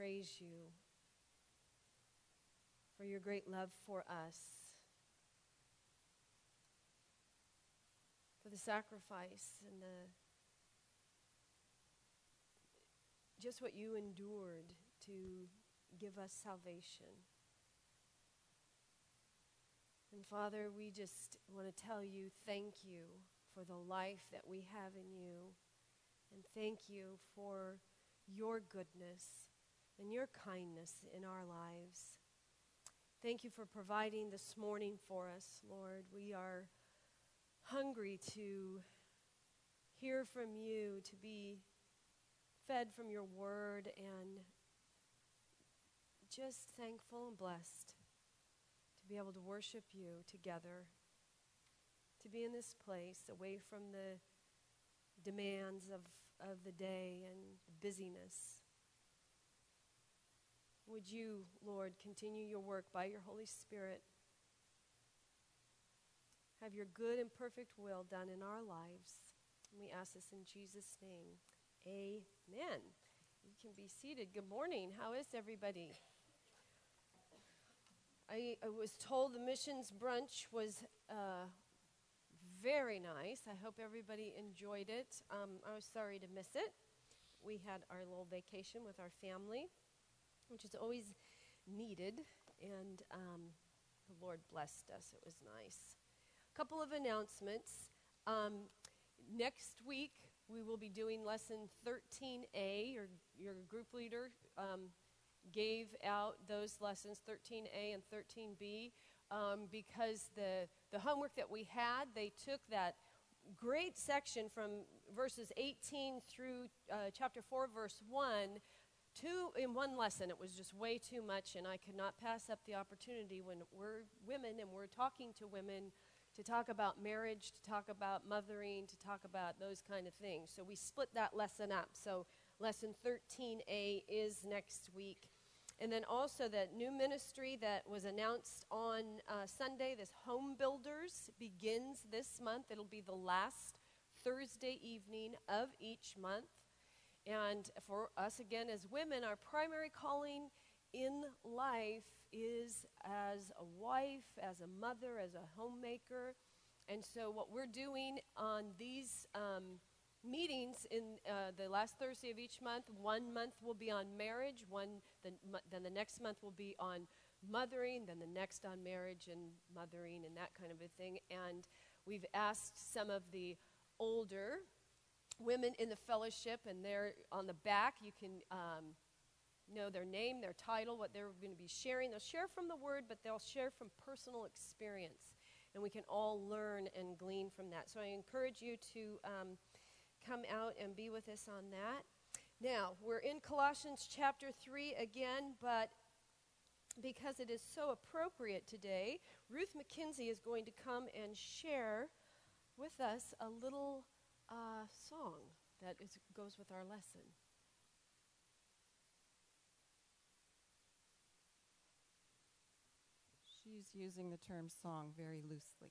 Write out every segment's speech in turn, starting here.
praise you for your great love for us, for the sacrifice and just what you endured to give us salvation. And Father, we just want to tell you thank you for the life that we have in you, and thank you for your goodness and your kindness in our lives. Thank you for providing this morning for us, Lord. We are hungry to hear from you, to be fed from your word, and just thankful and blessed to be able to worship you together, to be in this place away from the demands of the day and busyness. Would you, Lord, continue your work by your Holy Spirit? Have your good and perfect will done in our lives. And we ask this in Jesus' name. Amen. You can be seated. Good morning. How is everybody? I was told the missions brunch was very nice. I hope everybody enjoyed it. I was sorry to miss it. We had our little vacation with our family, which is always needed, and the Lord blessed us. It was nice. A couple of announcements. Next week, we will be doing lesson 13A. Your group leader gave out those lessons, 13A and 13B, because the homework that we had, they took that great section from verses 18 through chapter 4, verse 1, in one lesson. It was just way too much, and I could not pass up the opportunity when we're women and we're talking to women to talk about marriage, to talk about mothering, to talk about those kind of things. So we split that lesson up. So lesson 13A is next week. And then also that new ministry that was announced on Sunday, this Home Builders, begins this month. It'll be the last Thursday evening of each month. And for us, again, as women, our primary calling in life is as a wife, as a mother, as a homemaker. And so what we're doing on these meetings in the last Thursday of each month, 1 month will be on marriage, then the next month will be on mothering, then the next on marriage and mothering and that kind of a thing. And we've asked some of the older women in the fellowship, and they're on the back. You can know their name, their title, what they're going to be sharing. They'll share from the Word, but they'll share from personal experience, and we can all learn and glean from that. So I encourage you to come out and be with us on that. Now, we're in Colossians chapter 3 again, but because it is so appropriate today, Ruth McKenzie is going to come and share with us a little song that goes with our lesson. She's using the term song very loosely.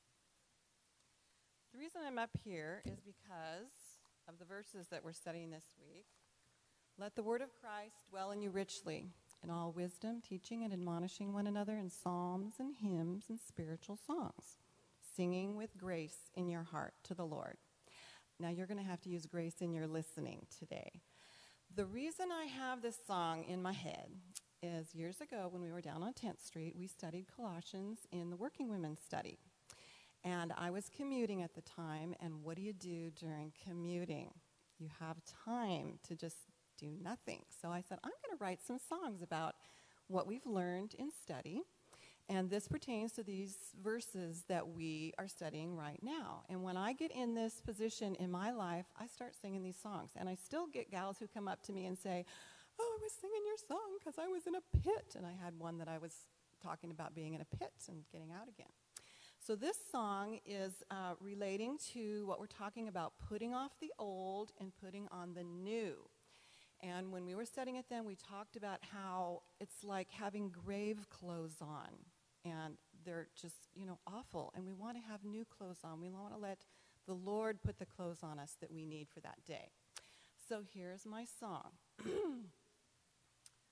The reason I'm up here is because of the verses that we're studying this week. Let the word of Christ dwell in you richly, in all wisdom, teaching and admonishing one another in psalms and hymns and spiritual songs, singing with grace in your heart to the Lord. Now you're going to have to use grace in your listening today. The reason I have this song in my head is years ago when we were down on 10th Street, we studied Colossians in the Working Women's Study. And I was commuting at the time, and what do you do during commuting? You have time to just do nothing. So I said, I'm going to write some songs about what we've learned in study, and this pertains to these verses that we are studying right now. And when I get in this position in my life, I start singing these songs. And I still get gals who come up to me and say, oh, I was singing your song because I was in a pit. And I had one that I was talking about being in a pit and getting out again. So this song is relating to what we're talking about, putting off the old and putting on the new. And when we were studying it then, we talked about how it's like having grave clothes on. And they're just, awful. And we want to have new clothes on. We want to let the Lord put the clothes on us that we need for that day. So here's my song.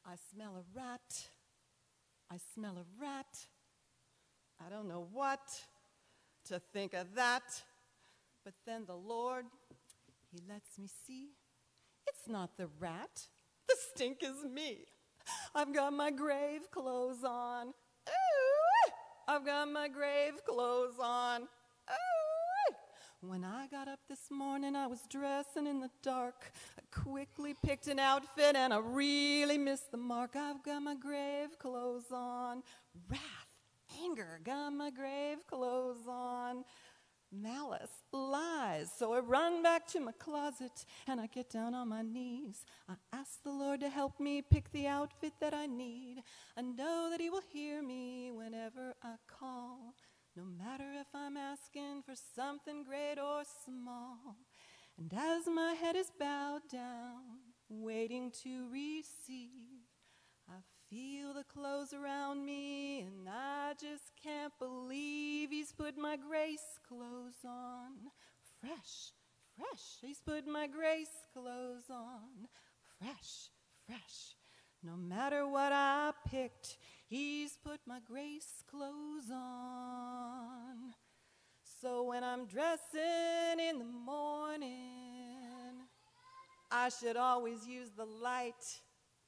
I smell a rat. I smell a rat. I don't know what to think of that. But then the Lord, he lets me see. It's not the rat. The stink is me. I've got my grave clothes on. Ooh, I've got my grave clothes on. Ooh. When I got up this morning, I was dressing in the dark. I quickly picked an outfit and I really missed the mark. I've got my grave clothes on. Wrath, anger, got my grave clothes on. Malice, lies. So I run back to my closet and I get down on my knees. I ask the Lord to help me pick the outfit that I need. I know that he will hear me whenever I call, no matter if I'm asking for something great or small. And as my head is bowed down, waiting to receive, I feel the clothes around me, and I just can't believe he's put my grace clothes on. Fresh, fresh, he's put my grace clothes on. Fresh, fresh. No matter what I picked, he's put my grace clothes on. So when I'm dressing in the morning, I should always use the light.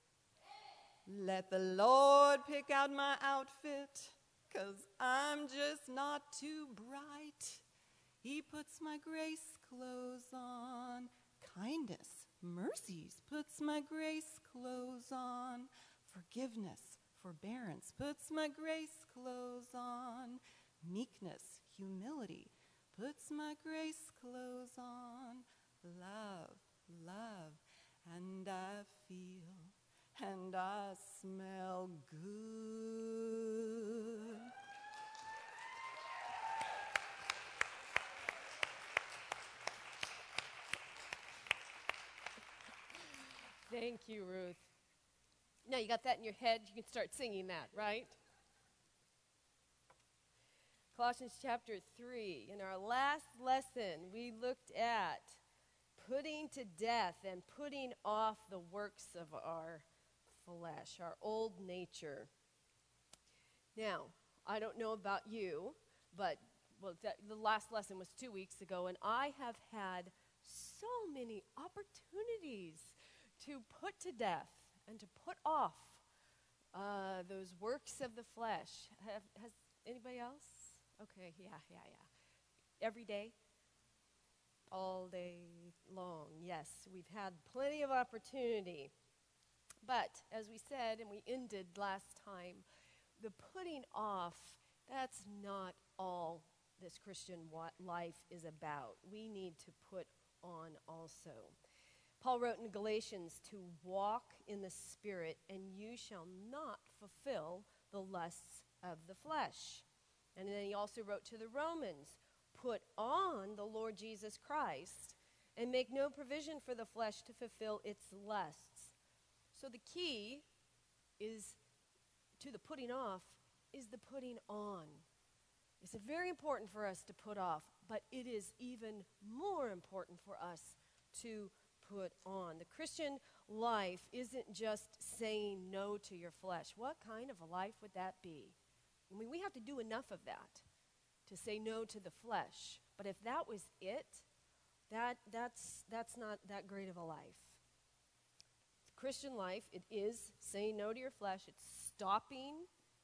Let the Lord pick out my outfit, 'cause I'm just not too bright. He puts my grace clothes on. Kindness, mercies puts my grace clothes on. Forgiveness, forbearance puts my grace clothes on. Meekness, humility puts my grace clothes on. Love, love, and I feel and I smell good. Thank you, Ruth. Now you got that in your head, you can start singing that, right? Colossians chapter 3. In our last lesson, we looked at putting to death and putting off the works of our flesh, our old nature. Now, I don't know about you, but the last lesson was 2 weeks ago, and I have had so many opportunities to put to death and to put off those works of the flesh. Has anybody else? Okay, yeah. Every day? All day long. Yes, we've had plenty of opportunity. But as we said, and we ended last time, the putting off, that's not all this Christian life is about. We need to put on also. Paul wrote in Galatians to walk in the Spirit, and you shall not fulfill the lusts of the flesh. And then he also wrote to the Romans, put on the Lord Jesus Christ and make no provision for the flesh to fulfill its lusts. So the key is to the putting off is the putting on. It's very important for us to put off, but it is even more important for us to put on. The Christian life isn't just saying no to your flesh. What kind of a life would that be? I mean, we have to do enough of that to say no to the flesh. But if that was it, that's not that great of a life. Christian life, it is saying no to your flesh. It's stopping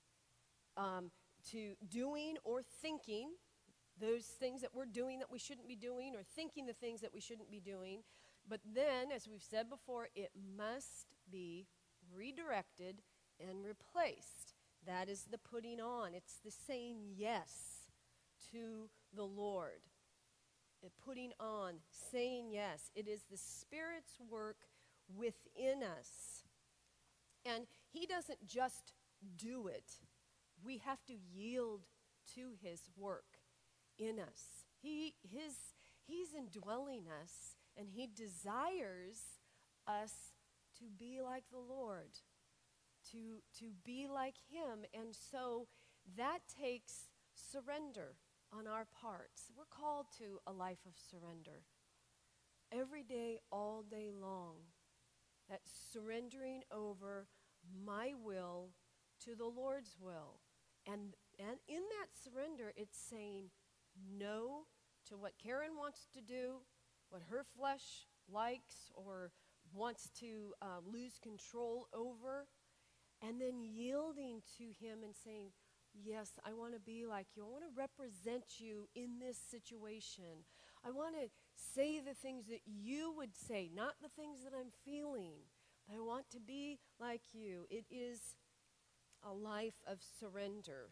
to doing or thinking those things that we're doing that we shouldn't be doing, or thinking the things that we shouldn't be doing. But then, as we've said before, it must be redirected and replaced. That is the putting on. It's the saying yes to the Lord. The putting on, saying yes. It is the Spirit's work within us. And He doesn't just do it. We have to yield to His work in us. He's indwelling us, and He desires us to be like the Lord, to be like Him. And so that takes surrender on our parts. We're called to a life of surrender. Every day, all day long. That surrendering over my will to the Lord's will. And in that surrender, it's saying no to what Karen wants to do, what her flesh likes or wants to lose control over, and then yielding to him and saying, yes, I want to be like you. I want to represent you in this situation. I want to say the things that you would say, not the things that I'm feeling. I want to be like you. It is a life of surrender.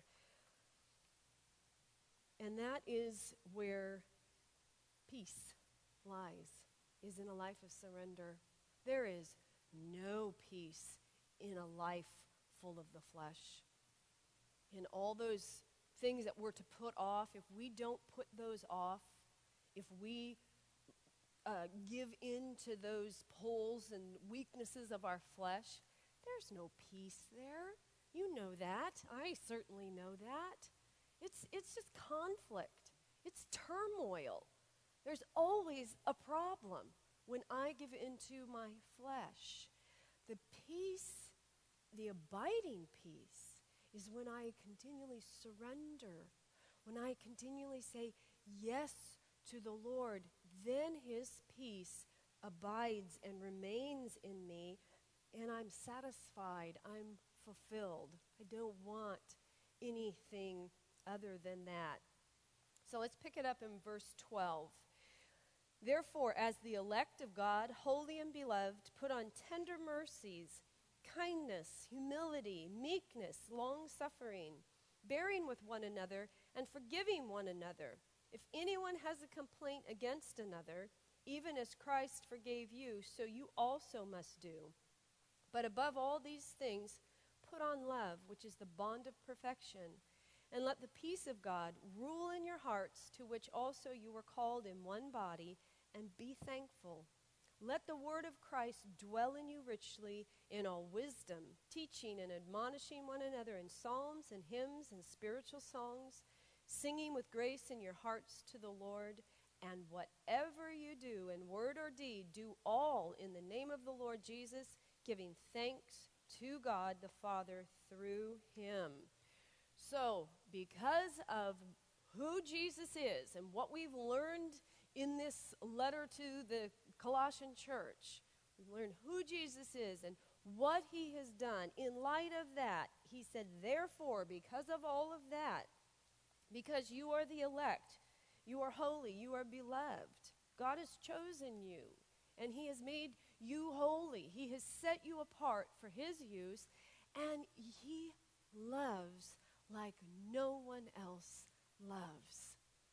And that is where peace lies, is in a life of surrender. There is no peace in a life full of the flesh. In all those things that we're to put off, if we don't put those off, if we give in to those pulls and weaknesses of our flesh, there's no peace there. You know that. I certainly know that. It's just conflict. It's turmoil. There's always a problem when I give into my flesh. The peace, the abiding peace, is when I continually surrender, when I continually say yes to the Lord. Then his peace abides and remains in me, and I'm satisfied, I'm fulfilled. I don't want anything other than that. So let's pick it up in verse 12. Therefore, as the elect of God, holy and beloved, put on tender mercies, kindness, humility, meekness, long-suffering, bearing with one another, and forgiving one another. If anyone has a complaint against another, even as Christ forgave you, so you also must do. But above all these things, put on love, which is the bond of perfection. And let the peace of God rule in your hearts, to which also you were called in one body, and be thankful. Let the word of Christ dwell in you richly in all wisdom, teaching and admonishing one another in psalms and hymns and spiritual songs, singing with grace in your hearts to the Lord. And whatever you do in word or deed, do all in the name of the Lord Jesus, giving thanks to God the Father through him. So, because of who Jesus is and what we've learned in this letter to the Colossian church, we've learned who Jesus is and what he has done. In light of that, he said, therefore, because of all of that, because you are the elect, you are holy, you are beloved, God has chosen you, and he has made you holy. He has set you apart for his use, and he loves like no one else loves.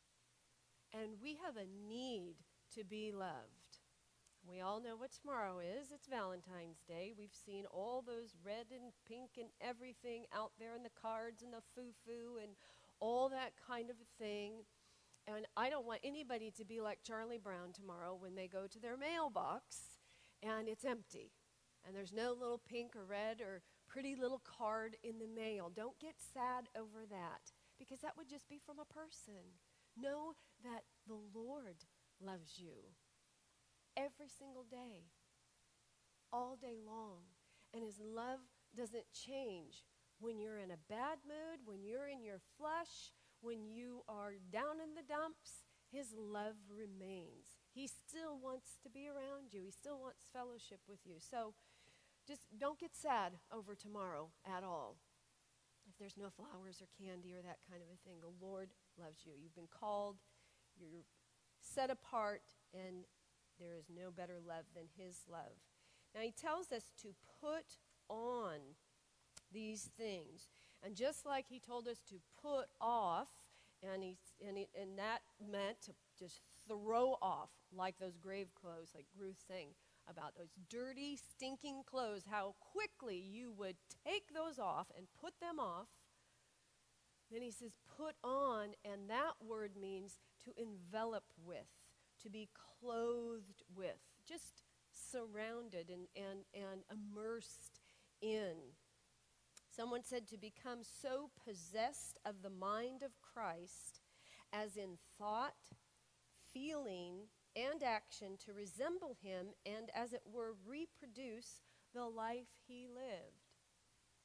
And we have a need to be loved. We all know what tomorrow is. It's Valentine's Day. We've seen all those red and pink and everything out there in the cards and the foo-foo and all that kind of thing. And I don't want anybody to be like Charlie Brown tomorrow when they go to their mailbox and it's empty. And there's no little pink or red or pretty little card in the mail. Don't get sad over that, because that would just be from a person. Know that the Lord loves you every single day, all day long. And his love doesn't change when you're in a bad mood, when you're in your flesh, when you are down in the dumps. His love remains. He still wants to be around you. He still wants fellowship with you. So just don't get sad over tomorrow at all. If there's no flowers or candy or that kind of a thing, the Lord loves you. You've been called, you're set apart, and there is no better love than his love. Now he tells us to put on these things. And just like he told us to put off, and that meant to just throw off, like those grave clothes, like Ruth sang about those dirty, stinking clothes, how quickly you would take those off and put them off. Then he says, put on, and that word means to envelop with, to be clothed with, just surrounded and immersed in. Someone said to become so possessed of the mind of Christ as in thought, feeling, and action to resemble him and, as it were, reproduce the life he lived.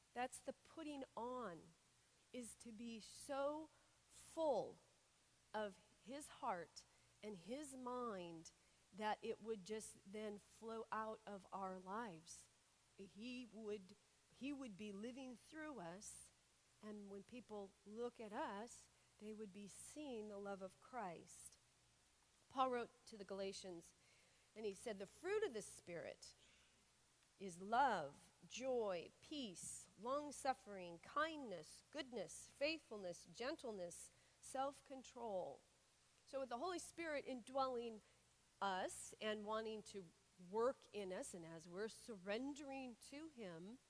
That's the putting on, is to be so full of his heart and his mind that it would just then flow out of our lives. He would be living through us, and when people look at us, they would be seeing the love of Christ. Paul wrote to the Galatians, and he said, the fruit of the Spirit is love, joy, peace, long-suffering, kindness, goodness, faithfulness, gentleness, self-control. So with the Holy Spirit indwelling us and wanting to work in us, and as we're surrendering to him,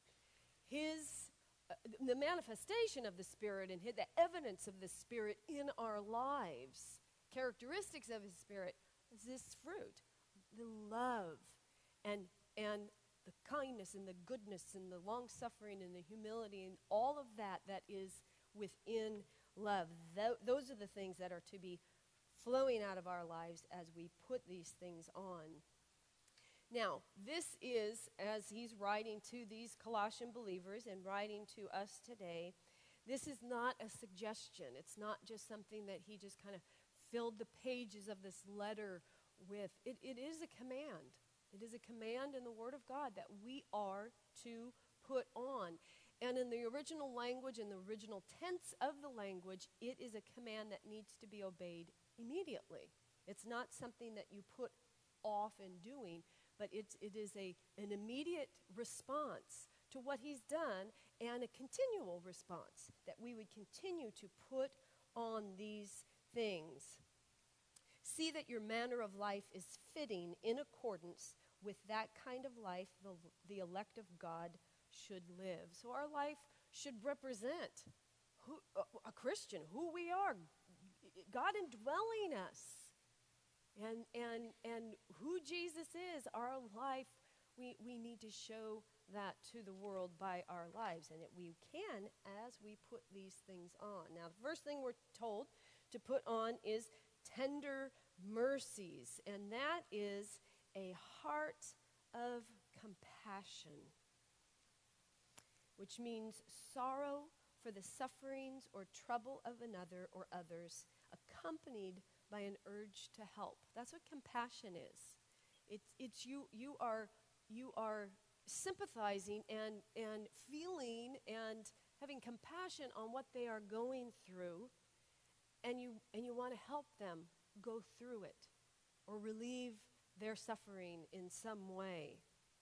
the manifestation of the Spirit and the evidence of the Spirit in our lives, characteristics of his Spirit, is this fruit, the love and the kindness and the goodness and the long-suffering and the humility and all of that is within love. Those are the things that are to be flowing out of our lives as we put these things on. Now, this is, as he's writing to these Colossian believers and writing to us today, this is not a suggestion. It's not just something that he just kind of filled the pages of this letter with. It is a command. It is a command in the Word of God that we are to put on. And in the original language, in the original tense of the language, it is a command that needs to be obeyed immediately. It's not something that you put off in doing, but it is an immediate response to what he's done, and a continual response that we would continue to put on these things. See that your manner of life is fitting in accordance with that kind of life the elect of God should live. So our life should represent a Christian, who we are, God indwelling us, and who Jesus is. Our life, we need to show that to the world by our lives, and we can as we put these things on. Now, the first thing we're told to put on is tender mercies, and that is a heart of compassion, which means sorrow for the sufferings or trouble of another or others, accompanied by an urge to help. That's what compassion is. It's you are sympathizing and feeling and having compassion on what they are going through, and you want to help them go through it or relieve their suffering in some way.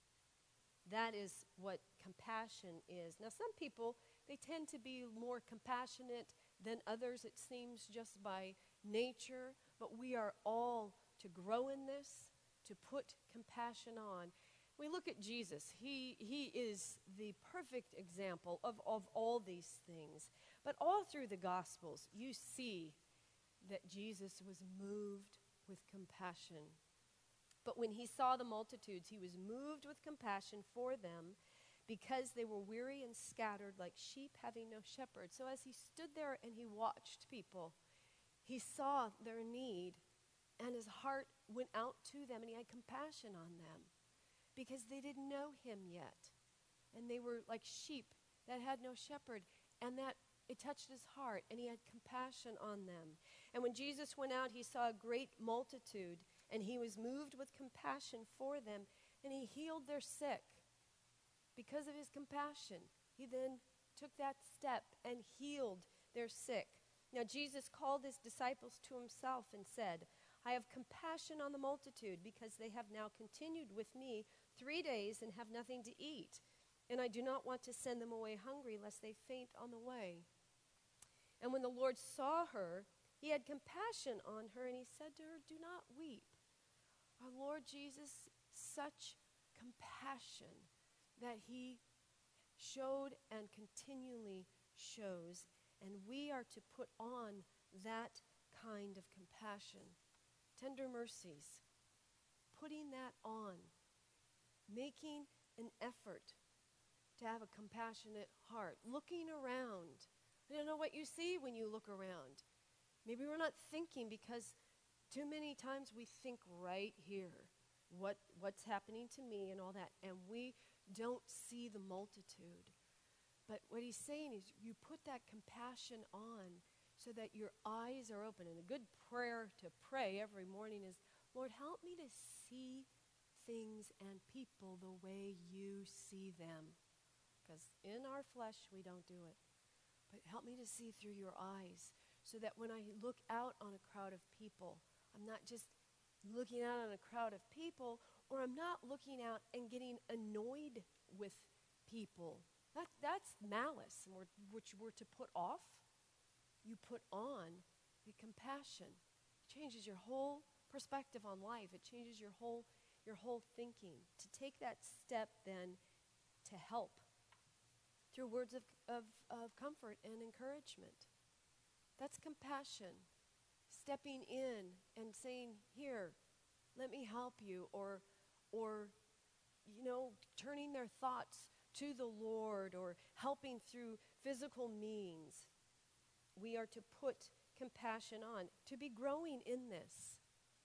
That is what compassion is. Now, some people, they tend to be more compassionate than others, it seems, just by nature, but we are all to grow in this, to put compassion on. We look at Jesus. He is the perfect example of all these things. But all through the Gospels, you see that Jesus was moved with compassion. But when he saw the multitudes, he was moved with compassion for them because they were weary and scattered like sheep having no shepherd. So as he stood there and he watched people, he saw their need, and his heart went out to them, and he had compassion on them because they didn't know him yet. And they were like sheep that had no shepherd, and that it touched his heart, and he had compassion on them. And when Jesus went out, he saw a great multitude, and he was moved with compassion for them, and he healed their sick. Because of his compassion, he then took that step and healed their sick. Now, Jesus called his disciples to himself and said, I have compassion on the multitude because they have now continued with me 3 days and have nothing to eat. And I do not want to send them away hungry lest they faint on the way. And when the Lord saw her, he had compassion on her, and he said to her, do not weep. Our Lord Jesus, such compassion that he showed and continually shows. And we are to put on that kind of compassion. Tender mercies. Putting that on. Making an effort to have a compassionate heart. Looking around. I don't know what you see when you look around. Maybe we're not thinking because too many times we think right here. What's happening to me and all that. And we don't see the multitude. But what he's saying is you put that compassion on so that your eyes are open. And a good prayer to pray every morning is, Lord, help me to see things and people the way you see them. Because in our flesh, we don't do it. But help me to see through your eyes so that when I look out on a crowd of people, I'm not just looking out on a crowd of people, or I'm not looking out and getting annoyed with people. That's malice, which we're to put off. You put on the compassion. It changes your whole perspective on life. It changes your whole thinking. To take that step then to help through words of comfort and encouragement. That's compassion. Stepping in and saying, here, let me help you, or turning their thoughts to the Lord, or helping through physical means. We are to put compassion on, to be growing in this.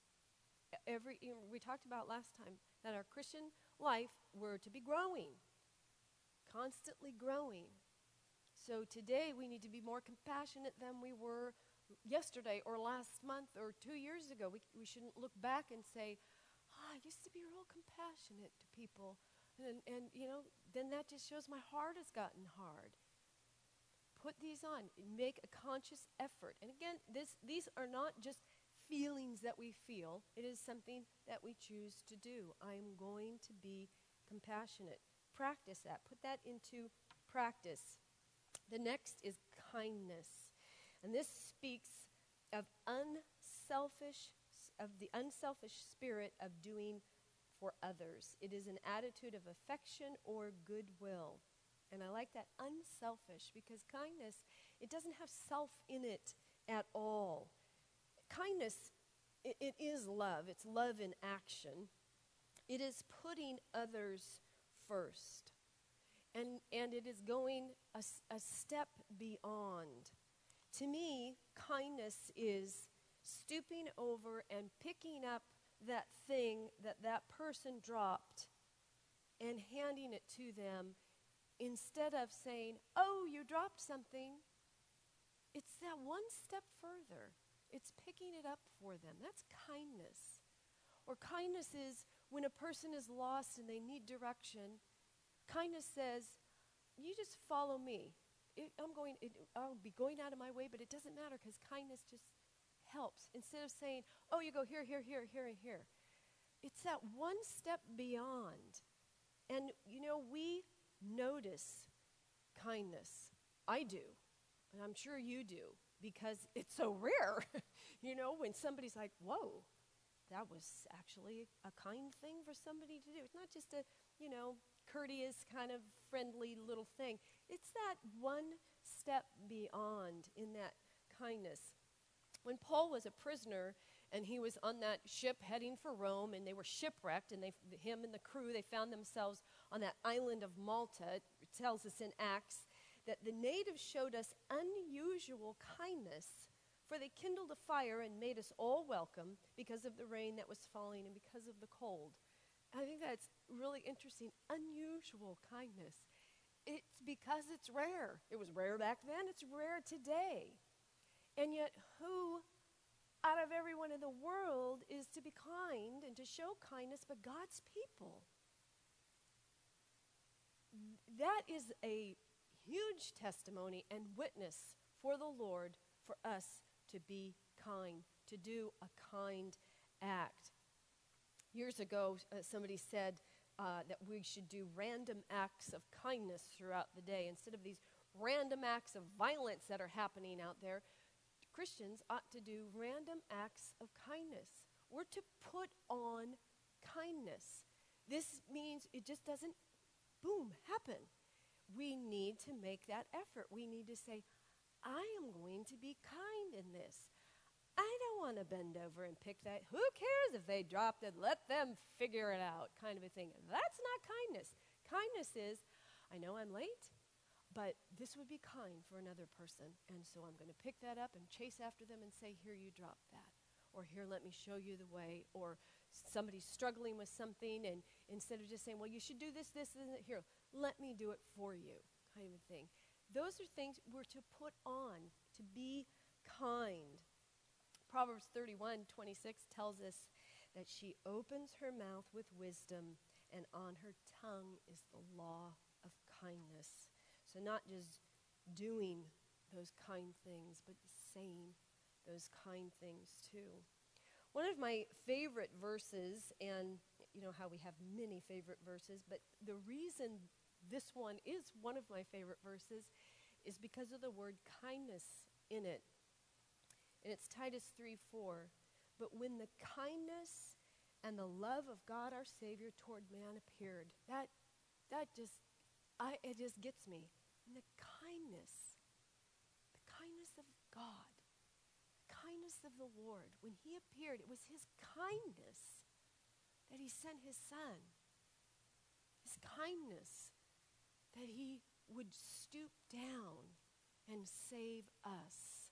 We talked about last time that our Christian life, we're to be growing, constantly growing. So today we need to be more compassionate than we were yesterday or last month or 2 years ago. We shouldn't look back and say, I used to be real compassionate to people. And then that just shows my heart has gotten hard. Put these on. Make a conscious effort. And again, these are not just feelings that we feel. It is something that we choose to do. I'm going to be compassionate. Practice that. Put that into practice. The next is kindness. And this speaks of the unselfish spirit of doing for others. It is an attitude of affection or goodwill. And I like that, unselfish, because kindness, it doesn't have self in it at all. Kindness, it is love. It's love in action. It is putting others first. And it is going a step beyond. To me, kindness is stooping over and picking up that thing that person dropped and handing it to them instead of saying, oh, you dropped something. It's that one step further. It's picking it up for them. That's kindness. Or kindness is when a person is lost and they need direction. Kindness says, you just follow me. I'll be going out of my way, but it doesn't matter because kindness just helps. Instead of saying, oh, you go here, here, here, here, and here. It's that one step beyond. And, we notice kindness. I do. And I'm sure you do, because it's so rare. When somebody's like, whoa, that was actually a kind thing for somebody to do. It's not just a, courteous kind of friendly little thing. It's that one step beyond in that kindness. When Paul was a prisoner and he was on that ship heading for Rome and they were shipwrecked, and him and the crew, they found themselves on that island of Malta. It tells us in Acts that the natives showed us unusual kindness, for they kindled a fire and made us all welcome because of the rain that was falling and because of the cold. I think that's really interesting. Unusual kindness. It's because it's rare. It was rare back then. It's rare today. And yet, who out of everyone in the world is to be kind and to show kindness but God's people? That is a huge testimony and witness for the Lord for us to be kind, to do a kind act. Years ago, somebody said that we should do random acts of kindness throughout the day. Instead of these random acts of violence that are happening out there, Christians ought to do random acts of kindness. We're to put on kindness. This means it just doesn't, boom, happen. We need to make that effort. We need to say, I am going to be kind in this. I don't want to bend over and pick that. Who cares if they dropped it? Let them figure it out, kind of a thing. That's not kindness. Kindness is, I know I'm late, but this would be kind for another person. And so I'm going to pick that up and chase after them and say, here, you dropped that. Or here, let me show you the way. Or somebody's struggling with something, and instead of just saying, well, you should do this, this, and here, let me do it for you, kind of thing. Those are things we're to put on, to be kind. Proverbs 31:26 tells us that she opens her mouth with wisdom, and on her tongue is the law of kindness. So not just doing those kind things, but saying those kind things too. One of my favorite verses, and you know how we have many favorite verses, but the reason this one is one of my favorite verses is because of the word kindness in it. And it's Titus 3:4. But when the kindness and the love of God our Savior toward man appeared, it just gets me. And the kindness of God, the kindness of the Lord, when he appeared, it was his kindness that he sent his son. His kindness that he would stoop down and save us.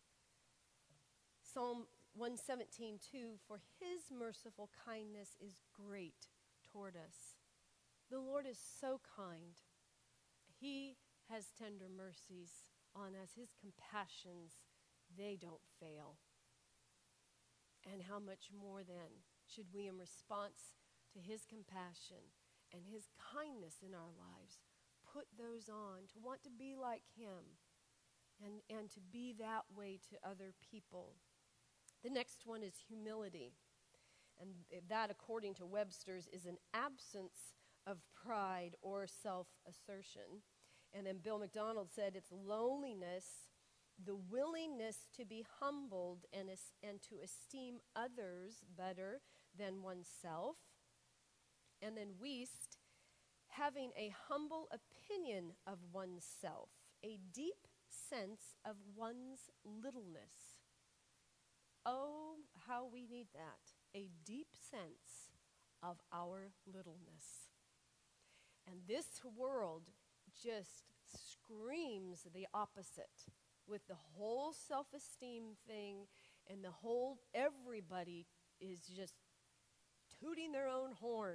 Psalm 117:2, for his merciful kindness is great toward us. The Lord is so kind. He has tender mercies on us. His compassions, they don't fail. And how much more then should we, in response to his compassion and his kindness in our lives, put those on, to want to be like him and to be that way to other people. The next one is humility. And that, according to Webster's, is an absence of pride or self-assertion. And then Bill McDonald said it's loneliness, the willingness to be humbled and to esteem others better than oneself. And then Wiest, having a humble opinion of oneself, a deep sense of one's littleness. Oh, how we need that. A deep sense of our littleness. And this world just screams the opposite with the whole self-esteem thing and the whole everybody is just tooting their own horn.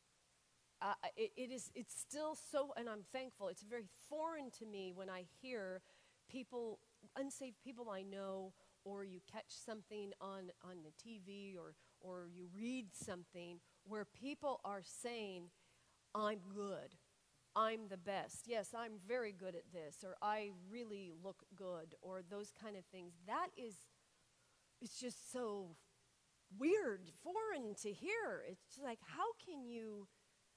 It's still so, and I'm thankful, it's very foreign to me when I hear people, unsaved people I know, or you catch something on the TV or you read something where people are saying, I'm good, I'm the best, yes, I'm very good at this, or I really look good, or those kind of things. It's just so weird, foreign to hear. It's just like, how can you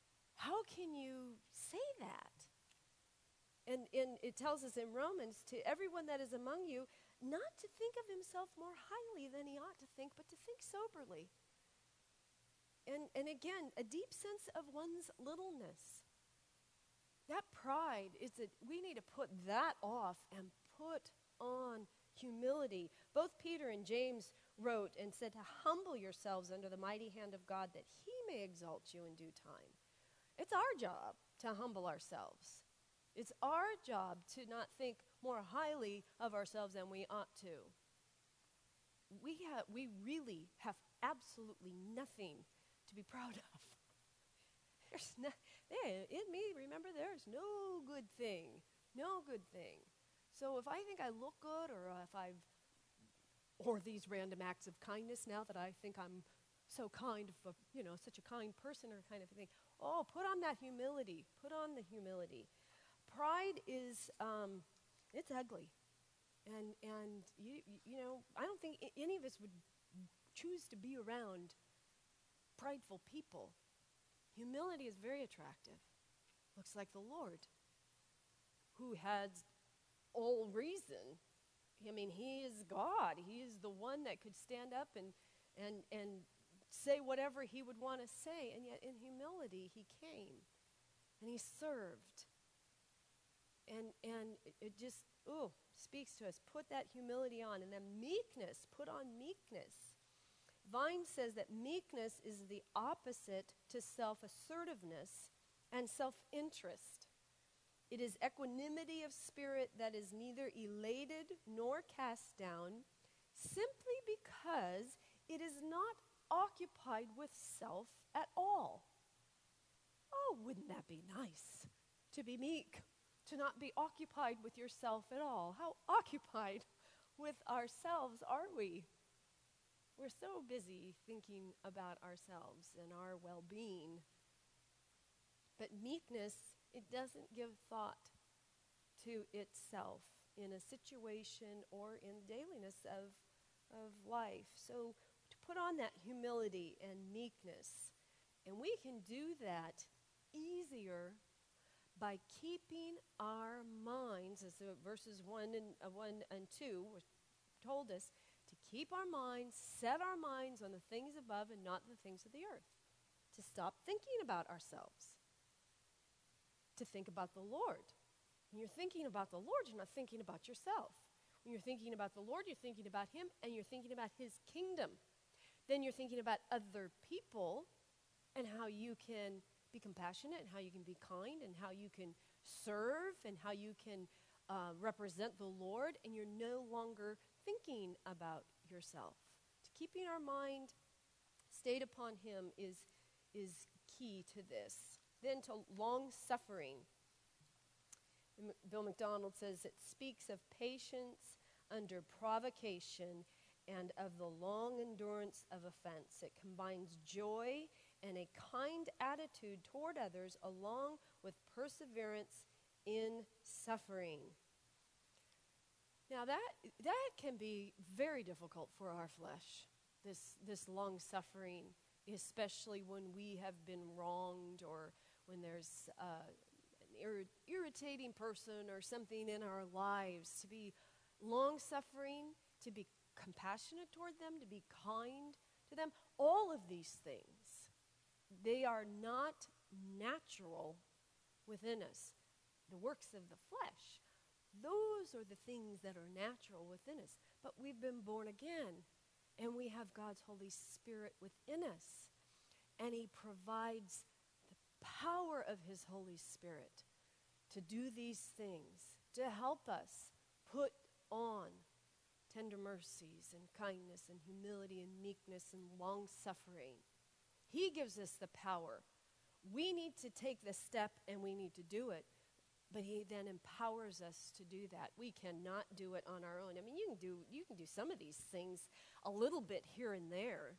say that? And it tells us in Romans, to everyone that is among you, not to think of himself more highly than he ought to think, but to think soberly. And again, a deep sense of one's littleness. That pride, we need to put that off and put on humility. Both Peter and James wrote and said to humble yourselves under the mighty hand of God that he may exalt you in due time. It's our job to humble ourselves. It's our job to not think more highly of ourselves than we ought to. We really have absolutely nothing to be proud of. In me, remember, there's no good thing. No good thing. So if I think I look good, or these random acts of kindness now that I think I'm so kind, such a kind person or kind of thing, put on that humility. Put on the humility. Pride is, it's ugly. And I don't think any of us would choose to be around prideful people. Humility is very attractive. Looks like the Lord, who has all reason. I mean, he is God. He is the one that could stand up and say whatever he would want to say. And yet in humility, he came and he served. And it just, speaks to us. Put that humility on. And then meekness, put on meekness. Vine says that meekness is the opposite to self-assertiveness and self-interest. It is equanimity of spirit that is neither elated nor cast down, simply because it is not occupied with self at all. Oh, wouldn't that be nice? To be meek, to not be occupied with yourself at all. How occupied with ourselves are we? We're so busy thinking about ourselves and our well-being. But meekness, it doesn't give thought to itself in a situation or in the dailiness of life. So to put on that humility and meekness, and we can do that easier by keeping our minds, as the verses 1 and 2 told us, to keep our minds, set our minds on the things above and not the things of the earth. To stop thinking about ourselves. To think about the Lord. When you're thinking about the Lord, you're not thinking about yourself. When you're thinking about the Lord, you're thinking about Him and you're thinking about His kingdom. Then you're thinking about other people and how you can be compassionate and how you can be kind and how you can serve and how you can represent the Lord, and you're no longer thinking about yourself. Keeping our mind stayed upon Him is key to this. Then to long suffering. Bill McDonald says it speaks of patience under provocation and of the long endurance of offense. It combines joy and a kind attitude toward others along with perseverance in suffering. Now that can be very difficult for our flesh, this long suffering, especially when we have been wronged or when there's an irritating person or something in our lives. To be long-suffering, to be compassionate toward them, to be kind to them, all of these things, they are not natural within us. The works of the flesh, those are the things that are natural within us. But we've been born again, and we have God's Holy Spirit within us. And He provides the power of His Holy Spirit to do these things, to help us put on tender mercies and kindness and humility and meekness and long-suffering. He gives us the power. We need to take the step and we need to do it. But He then empowers us to do that. We cannot do it on our own. I mean, you can do some of these things a little bit here and there,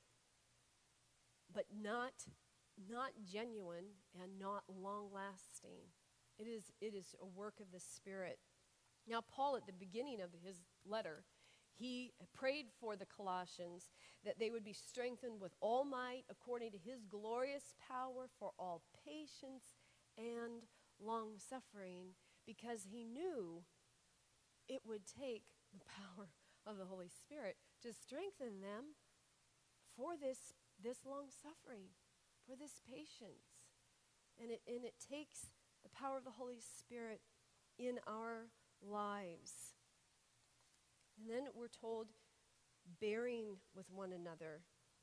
but not genuine and not long-lasting. It is a work of the Spirit. Now, Paul, at the beginning of his letter, he prayed for the Colossians that they would be strengthened with all might according to His glorious power for all patience and long-suffering, because he knew it would take the power of the Holy Spirit to strengthen them for this long-suffering, for this patience. And it takes the power of the Holy Spirit in our lives. And then we're told, bearing with one another.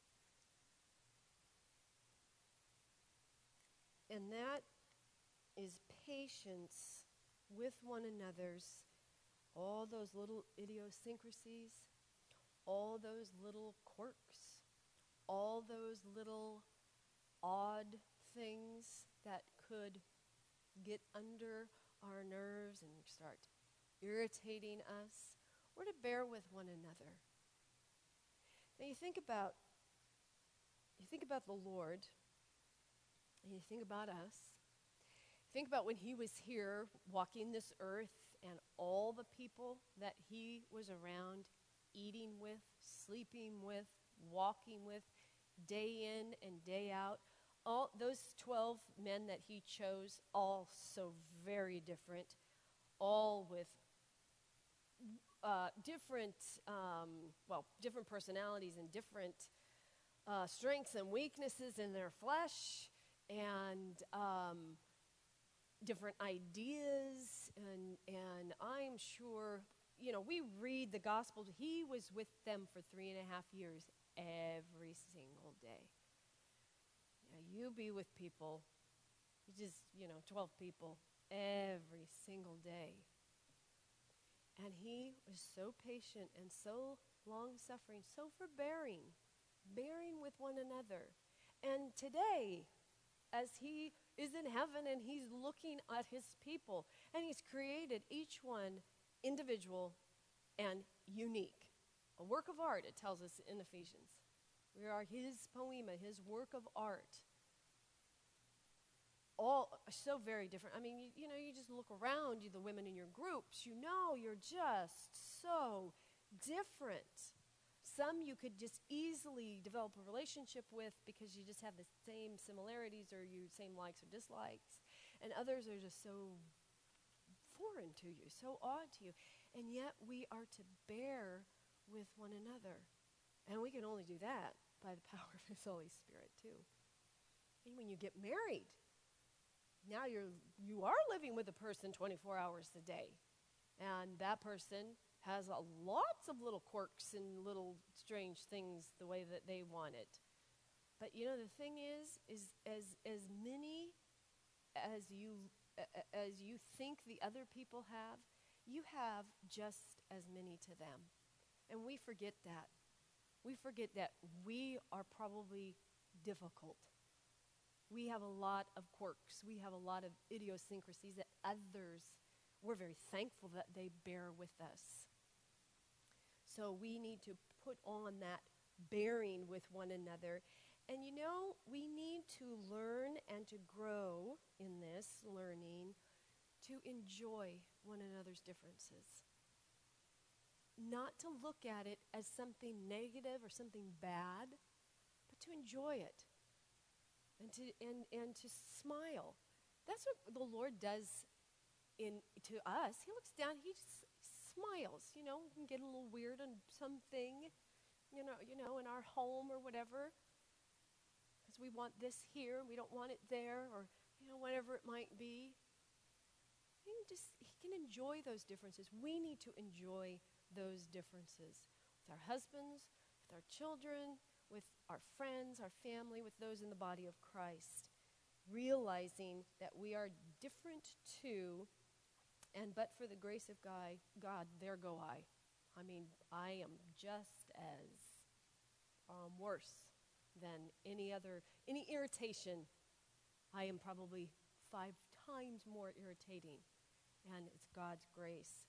And that is patience with one another's, all those little idiosyncrasies, all those little quirks, all those little odd things that could get under our nerves and start irritating us. We're to bear with one another. Now you think about the Lord, and you think about us. Think about when He was here walking this earth and all the people that He was around, eating with, sleeping with, walking with, day in and day out. All those 12 men that He chose, all so very different, all with different personalities and different strengths and weaknesses in their flesh, and different ideas, and I'm sure, we read the Gospels. He was with them for 3.5 years every single day. You be with people, just 12 people every single day. And He was so patient and so long-suffering, so forbearing, bearing with one another. And today, as he is in heaven and he's looking at his people. And he's created each one individual and unique. A work of art, it tells us in Ephesians. We are his poema, his work of art. All so very different. I mean, you know, you just look around, you, the women in your groups, you know, you're just so different. Some you could just easily develop a relationship with because you just have the same similarities or you same likes or dislikes. And others are just so foreign to you, so odd to you. And yet we are to bear with one another. And we can only do that by the power of his Holy Spirit too. And when you get married, now you are living with a person 24 hours a day. And that person has lots of little quirks and little strange things the way that they want it. But you know, the thing is as many as you think the other people have, you have just as many to them. And we forget that. We forget that we are probably difficult. We have a lot of quirks. We have a lot of idiosyncrasies that others, we're very thankful that they bear with us. So we need to put on that bearing with one another. And you know, we need to learn and to grow in this learning to enjoy one another's differences. Not to look at it as something negative or something bad, but to enjoy it. And to smile. That's what the Lord does to us. He looks down, he just smiles. You know, we can get a little weird on something, you know, in our home or whatever, because we want this here, we don't want it there, or you know, whatever it might be. He can enjoy those differences. We need to enjoy those differences with our husbands, with our children, with our friends, our family, with those in the body of Christ, realizing that we are different too, and but for the grace of God, there go I. I mean, I am just as worse than any irritation. I am probably 5 times more irritating, and it's God's grace.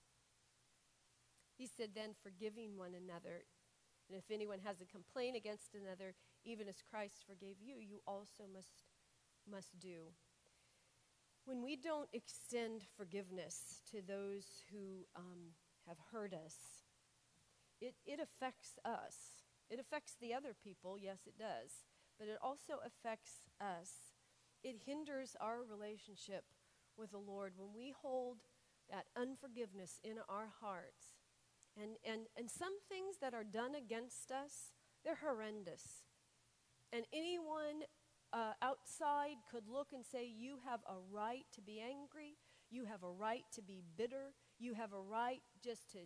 He said then, forgiving one another. And if anyone has a complaint against another, even as Christ forgave you, you also must do. When we don't extend forgiveness to those who have hurt us, it affects us. It affects the other people, yes it does, but it also affects us. It hinders our relationship with the Lord when we hold that unforgiveness in our hearts. And some things that are done against us, they're horrendous. And anyone outside could look and say, you have a right to be angry. You have a right to be bitter. You have a right just to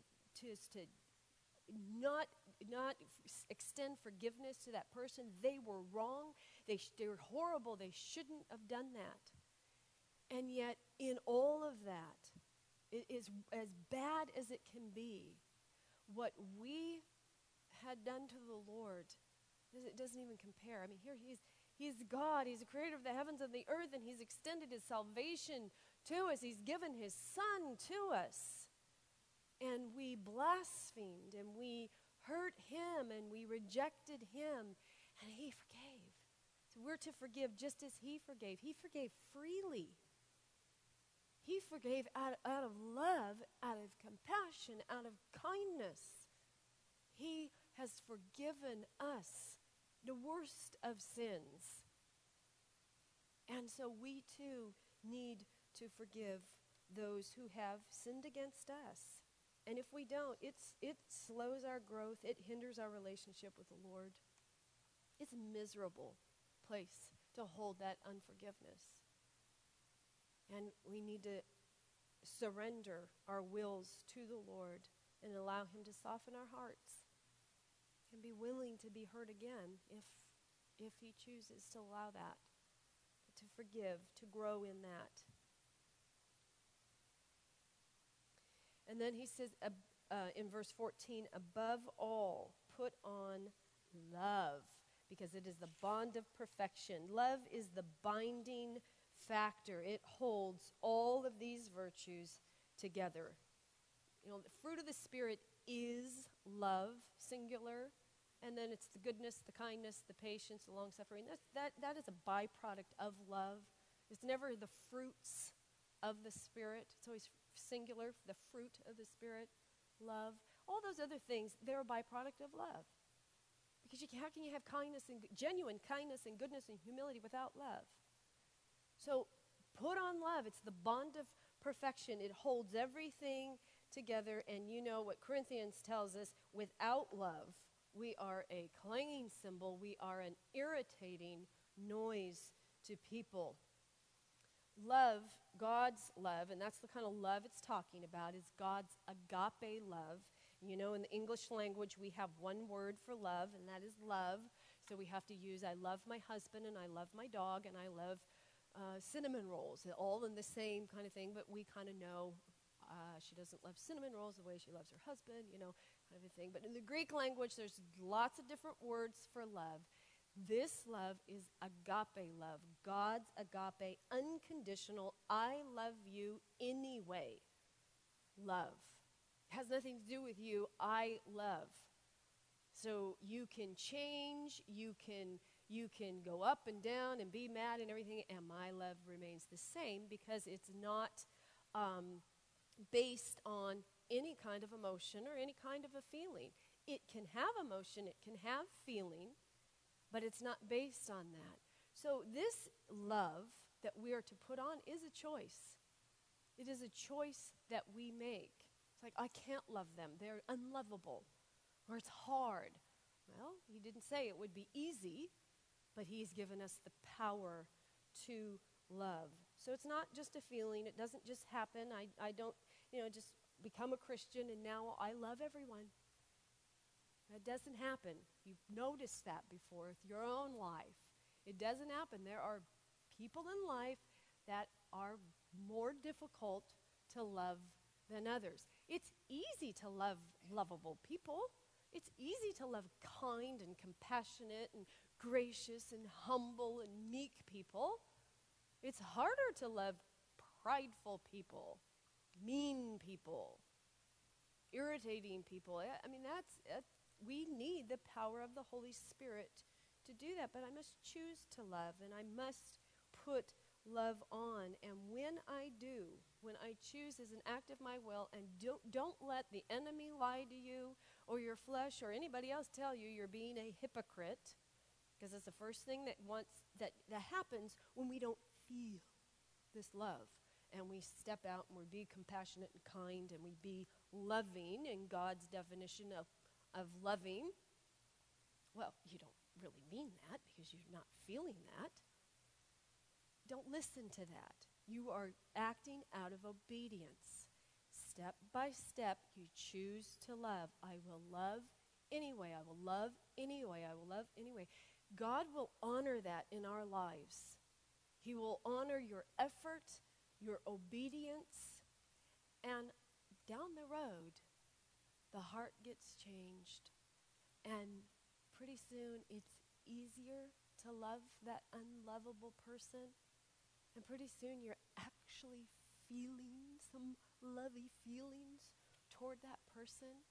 not extend forgiveness to that person. They were wrong. They were horrible. They shouldn't have done that. And yet, in all of that, it is as bad as it can be. What we had done to the Lord, it doesn't even compare. I mean, here he's God. He's the creator of the heavens and the earth, and he's extended his salvation to us. He's given his son to us. And we blasphemed, and we hurt him, and we rejected him, and he forgave. So we're to forgive just as he forgave. He forgave freely. He forgave out of love, out of compassion, out of kindness. He has forgiven us the worst of sins. And so we too need to forgive those who have sinned against us. And if we don't, it slows our growth. It hinders our relationship with the Lord. It's a miserable place to hold that unforgiveness. And we need to surrender our wills to the Lord and allow him to soften our hearts and be willing to be hurt again if he chooses to allow that, to forgive, to grow in that. And then he says in verse 14, above all, put on love, because it is the bond of perfection. Love is the binding factor. It holds all of these virtues together. You know, the fruit of the Spirit is love, singular, and then it's the goodness, the kindness, the patience, the long-suffering. That is a byproduct of love. It's never the fruits of the Spirit. It's always singular, the fruit of the Spirit, love. All those other things, they're a byproduct of love. Because how can you have kindness and genuine kindness and goodness and humility without love? So put on love. It's the bond of perfection. It holds everything together. And you know what Corinthians tells us, without love, we are a clanging cymbal. We are an irritating noise to people. Love, God's love, and that's the kind of love it's talking about, is God's agape love. You know, in the English language, we have one word for love, and that is love. So we have to use, I love my husband, and I love my dog, and I love cinnamon rolls, all in the same kind of thing, but we kind of know she doesn't love cinnamon rolls the way she loves her husband, you know, kind of a thing. But in the Greek language, there's lots of different words for love. This love is agape love, God's agape, unconditional, I love you anyway love. Has nothing to do with you, I love. So you can change, you can go up and down and be mad and everything, and my love remains the same because it's not based on any kind of emotion or any kind of a feeling. It can have emotion, it can have feeling, but it's not based on that. So this love that we are to put on is a choice. It is a choice that we make. It's like, I can't love them. They're unlovable. Or it's hard. Well, he didn't say it would be easy, but he's given us the power to love. So it's not just a feeling. It doesn't just happen. I don't, just become a Christian and now I love everyone. That doesn't happen. You've noticed that before with your own life. It doesn't happen. There are people in life that are more difficult to love than others. It's easy to love lovable people. It's easy to love kind and compassionate and gracious and humble and meek people. It's harder to love prideful people, mean people, irritating people. I mean, we need the power of the Holy Spirit to do that. But I must choose to love, and I must put love on. And when I do, when I choose as an act of my will, and don't let the enemy lie to you or your flesh or anybody else tell you you're being a hypocrite, because it's the first thing that happens when we don't feel this love. And we step out and we be compassionate and kind and we be loving in God's definition of loving. Well, you don't really mean that because you're not feeling that. Don't listen to that. You are acting out of obedience. Step by step, you choose to love. I will love anyway. I will love anyway. I will love anyway. God will honor that in our lives. He will honor your effort, your obedience, and down the road, the heart gets changed. And pretty soon, it's easier to love that unlovable person. And pretty soon, you're actually feeling some lovey feelings toward that person.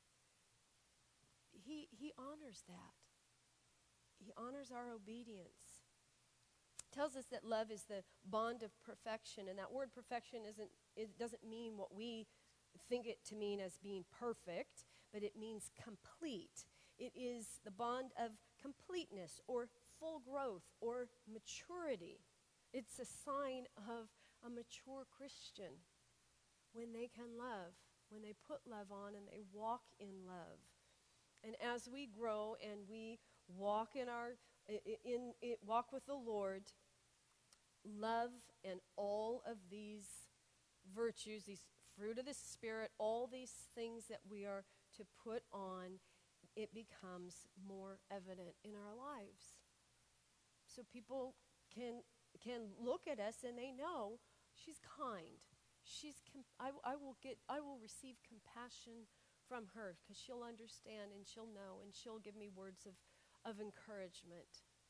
He honors that. He honors our obedience. Tells us that love is the bond of perfection, and that word perfection doesn't mean what we think it to mean as being perfect, but it means complete. It is the bond of completeness or full growth or maturity. It's a sign of a mature Christian when they can love, when they put love on and they walk in love. And as we grow and we walk walk with the Lord, love and all of these virtues, these fruit of the Spirit, all these things that we are to put on, it becomes more evident in our lives. So people can look at us and they know she's kind. I will receive compassion from her because she'll understand and she'll know and she'll give me words of encouragement.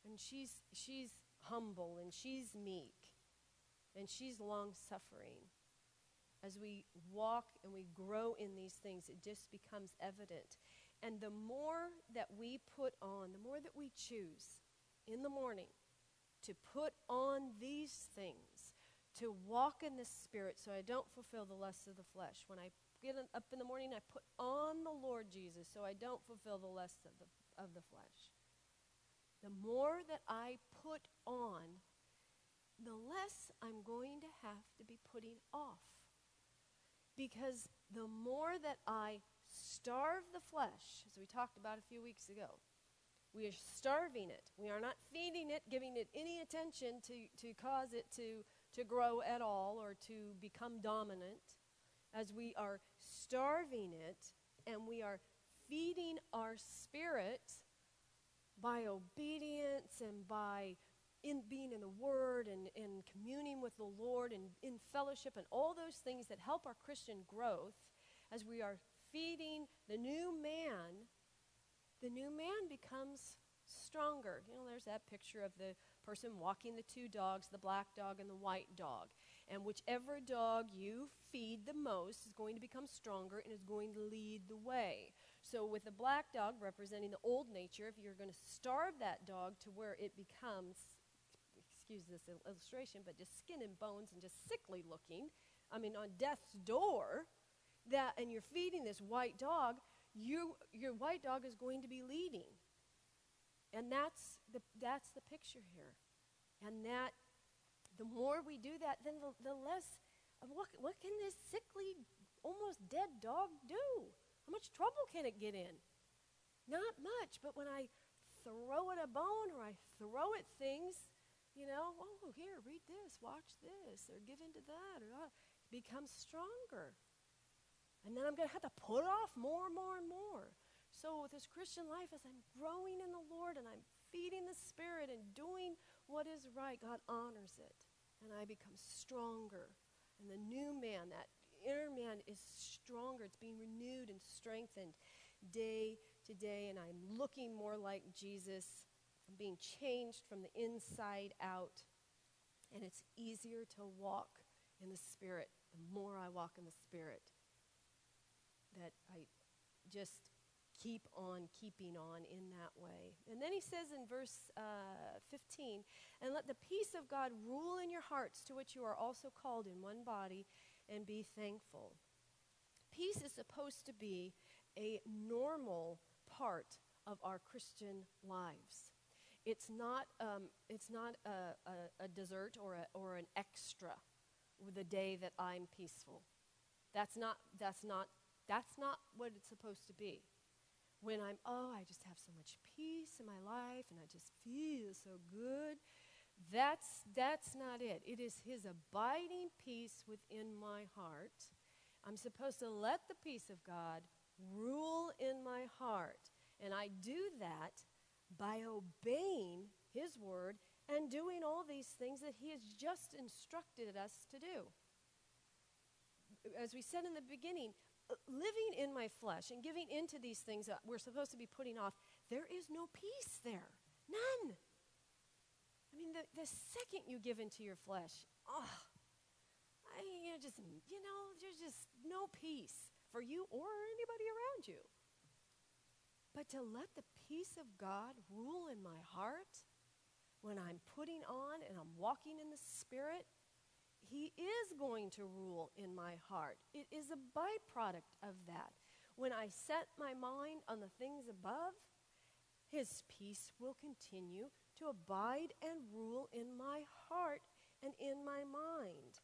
And she's humble, and she's meek, and she's long-suffering. As we walk and we grow in these things, it just becomes evident. And the more that we put on, the more that we choose in the morning to put on these things, to walk in the Spirit so I don't fulfill the lusts of the flesh. When I get up in the morning, I put on the Lord Jesus so I don't fulfill the lusts of the flesh. The more that I put on, the less I'm going to have to be putting off. Because the more that I starve the flesh, as we talked about a few weeks ago, we are starving it. We are not feeding it, giving it any attention to cause it to grow at all or to become dominant. As we are starving it and we are feeding our spirit by obedience and by being in the Word and communing with the Lord and in fellowship and all those things that help our Christian growth, as we are feeding the new man becomes stronger. You know, there's that picture of the person walking the two dogs, the black dog and the white dog. And whichever dog you feed the most is going to become stronger and is going to lead the way. So with the black dog representing the old nature, if you're going to starve that dog to where it becomes, excuse this illustration, but just skin and bones and just sickly looking, I mean on death's door, and you're feeding this white dog, your white dog is going to be leading. And that's the picture here. And that the more we do that, then the less of what can this sickly, almost dead dog do? How much trouble can it get in? Not much, but when I throw it a bone or I throw it things, you know, oh, here, read this, watch this, or give into that, or that, it becomes stronger. And then I'm going to have to put off more and more and more. So with this Christian life, as I'm growing in the Lord and I'm feeding the Spirit and doing what is right, God honors it. And I become stronger. And the new man, that inner man, is stronger. It's being renewed and strengthened day to day. And I'm looking more like Jesus. I'm being changed from the inside out. And it's easier to walk in the Spirit. The more I walk in the Spirit, that I just keep on keeping on in that way. And then he says in verse 15, and let the peace of God rule in your hearts, to which you are also called in one body, and be thankful. Peace is supposed to be a normal part of our Christian lives. It's not a dessert or an extra the day that I'm peaceful. That's not what it's supposed to be. When I just have so much peace in my life and I just feel so good. That's not it. It is his abiding peace within my heart. I'm supposed to let the peace of God rule in my heart. And I do that by obeying his word and doing all these things that he has just instructed us to do. As we said in the beginning, living in my flesh and giving into these things that we're supposed to be putting off, there is no peace there. None. I mean, the second you give into your flesh, there's just no peace for you or anybody around you. But to let the peace of God rule in my heart when I'm putting on and I'm walking in the Spirit, he is going to rule in my heart. It is a byproduct of that. When I set my mind on the things above, his peace will continue to abide and rule in my heart and in my mind.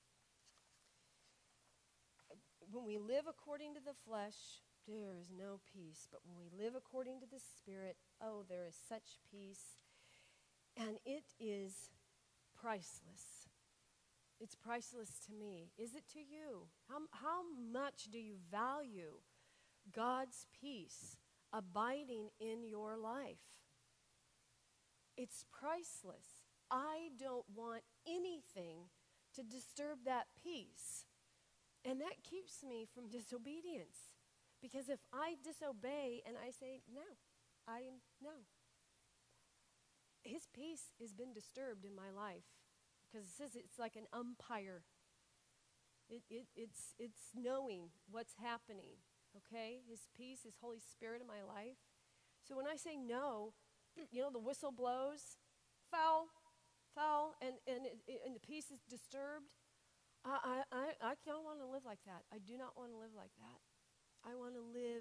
When we live according to the flesh, there is no peace. But when we live according to the Spirit, there is such peace. And it is priceless. It's priceless to me. Is it to you? How much do you value God's peace abiding in your life? It's priceless. I don't want anything to disturb that peace. And that keeps me from disobedience. Because if I disobey and I say, no, his peace has been disturbed in my life because it says it's like an umpire. It's knowing what's happening, okay? His peace, his Holy Spirit in my life. So when I say no, the whistle blows, foul, and the peace is disturbed. I don't want to live like that. I do not want to live like that. I want to live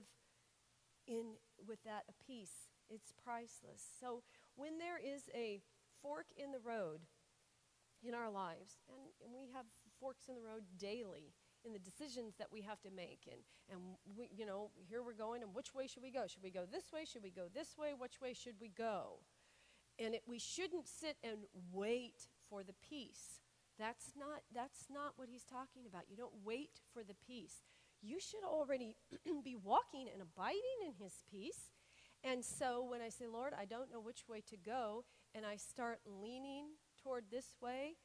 with that a peace. It's priceless. So when there is a fork in the road in our lives, and we have forks in the road daily in the decisions that we have to make, and we, here we're going, and which way should we go? Should we go this way? Should we go this way? Which way should we go? And we shouldn't sit and wait for the peace. That's not what he's talking about. You don't wait for the peace. You should already be walking and abiding in his peace. And so when I say, Lord, I don't know which way to go, and I start leaning toward this way,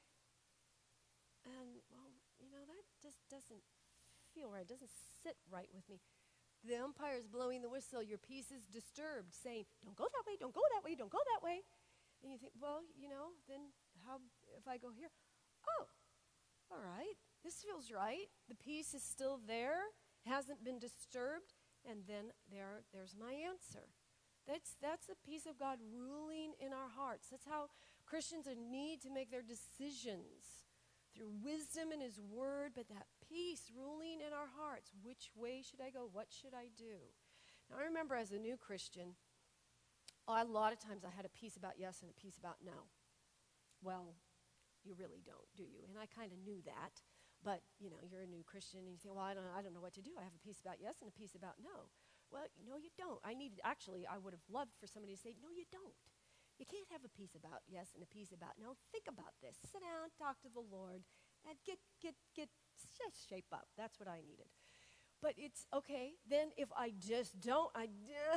and, that just doesn't feel right. It doesn't sit right with me. The umpire is blowing the whistle. Your peace is disturbed, saying, don't go that way, don't go that way, don't go that way. And you think, well, then how if I go here? Oh, all right, this feels right. The peace is still there, hasn't been disturbed, and then there's my answer. That's the peace of God ruling in our hearts. That's how Christians need to make their decisions, through wisdom in his word, but that peace ruling in our hearts. Which way should I go? What should I do? Now, I remember as a new Christian, a lot of times I had a peace about yes and a peace about no. Well, you really don't, do you? And I kind of knew that. But, you're a new Christian, and you think, well, I don't know what to do. I have a peace about yes and a peace about no. Well, no, you don't. I would have loved for somebody to say, no, you don't. You can't have a peace about yes and a peace about no. Think about this. Sit down, talk to the Lord, and just shape up. That's what I needed. But it's okay. Then if I just don't, I